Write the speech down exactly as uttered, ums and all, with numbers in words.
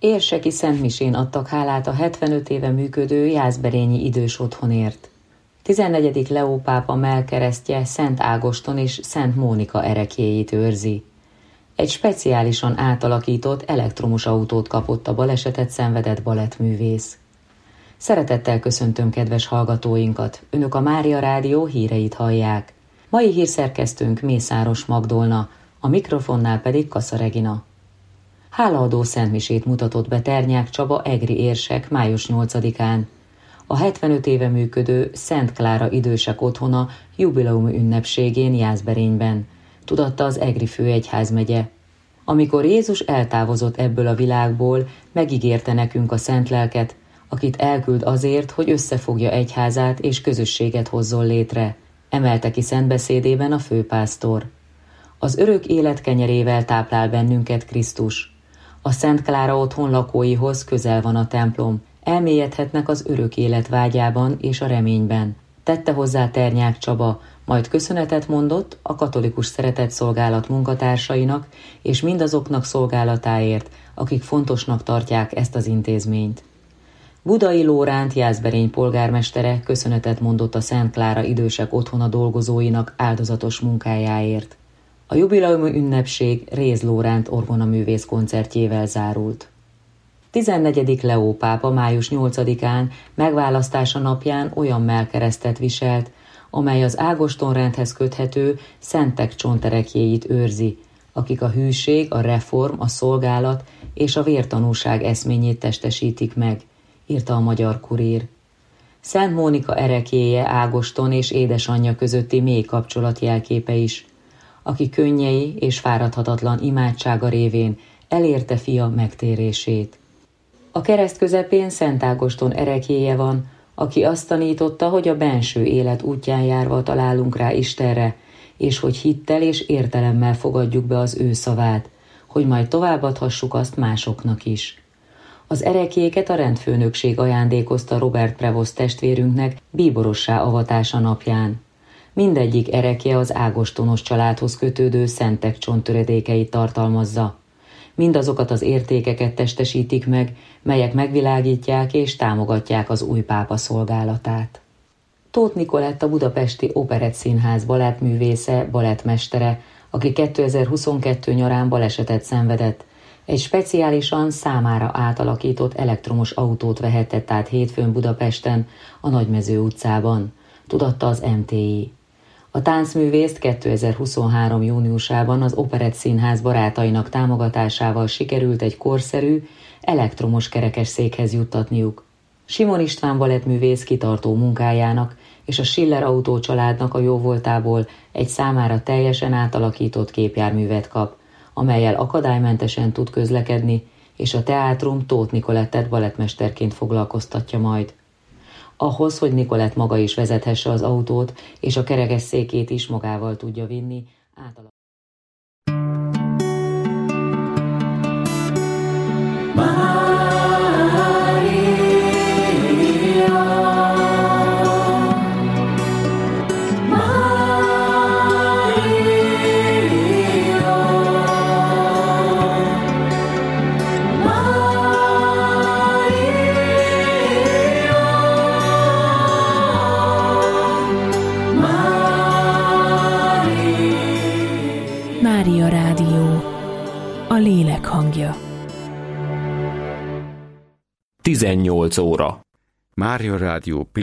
Érseki szentmisén adtak hálát a hetvenöt éve működő Jászberényi idős otthonért. tizennegyedik Leó pápa mellkeresztje Szent Ágoston és Szent Mónika ereklyéit őrzi. Egy speciálisan átalakított elektromos autót kapott a balesetet szenvedett balettművész. Szeretettel köszöntöm kedves hallgatóinkat, Önök a Mária Rádió híreit hallják. Mai hírszerkesztőnk Mészáros Magdolna, a mikrofonnál pedig Kassa Regina. Hálaadó szentmisét mutatott be Ternyák Csaba egri érsek május nyolcadikán. A hetvenöt éve működő Szent Klára idősek otthona jubileum ünnepségén Jászberényben, tudatta az egri főegyházmegye. Amikor Jézus eltávozott ebből a világból, megígérte nekünk a szent lelket, akit elküld azért, hogy összefogja egyházát és közösséget hozzon létre, emelte ki szentbeszédében a főpásztor. Az örök élet kenyerével táplál bennünket Krisztus. A Szent Klára otthon lakóihoz közel van a templom, elmélyedhetnek az örök élet vágyában és a reményben. Tette hozzá Ternyák Csaba, majd köszönetet mondott a katolikus szeretetszolgálat munkatársainak és mindazoknak szolgálatáért, akik fontosnak tartják ezt az intézményt. Budai Lóránt Jászberény polgármestere köszönetet mondott a Szent Klára idősek otthona dolgozóinak áldozatos munkájáért. A jubileumi ünnepség Réz Lóránt orgonaművész koncertjével zárult. tizennegyedik Leó pápa május nyolcadikán megválasztása napján olyan mellkeresztet viselt, amely az Ágoston-rendhez köthető szentek csonterekjéit őrzi, akik a hűség, a reform, a szolgálat és a vértanúság eszményét testesítik meg, írta a Magyar Kurír. Szent Mónika ereklyéje Ágoston és édesanyja közötti mély kapcsolat jelképe is, aki könnyei és fáradhatatlan imádsága révén elérte fia megtérését. A kereszt közepén Szent Ágoston ereklyéje van, aki azt tanította, hogy a benső élet útján járva találunk rá Istenre, és hogy hittel és értelemmel fogadjuk be az ő szavát, hogy majd továbbadhassuk azt másoknak is. Az ereklyéket a rendfőnökség ajándékozta Robert Prevost testvérünknek bíborossá avatása napján. Mindegyik ereklye az ágostonos családhoz kötődő szentek csonttöredékeit tartalmazza. Mindazokat az értékeket testesítik meg, melyek megvilágítják és támogatják az új pápa szolgálatát. Tóth Nikolett a Budapesti Operettszínház balettművésze, balettmestere, aki kétezer-huszonkettő nyarán balesetet szenvedett, egy speciálisan számára átalakított elektromos autót vehetett át hétfőn Budapesten, a Nagymező utcában, tudatta az em té i. A táncművészt kétezer-huszonhárom júniusában az Operettszínház barátainak támogatásával sikerült egy korszerű, elektromos kerekesszékhez juttatniuk. Simon István balettművész kitartó munkájának és a Schiller Autó családnak a jóvoltából egy számára teljesen átalakított képjárművet kap, amellyel akadálymentesen tud közlekedni, és a teátrum Tóth Nikolettet balettmesterként foglalkoztatja majd. Ahhoz, hogy Nikolett maga is vezethesse az autót, és a kerekesszékét is magával tudja vinni, átalakítani. Mária Rádió, a lélek hangja. tizennyolc óra. Mária Rádió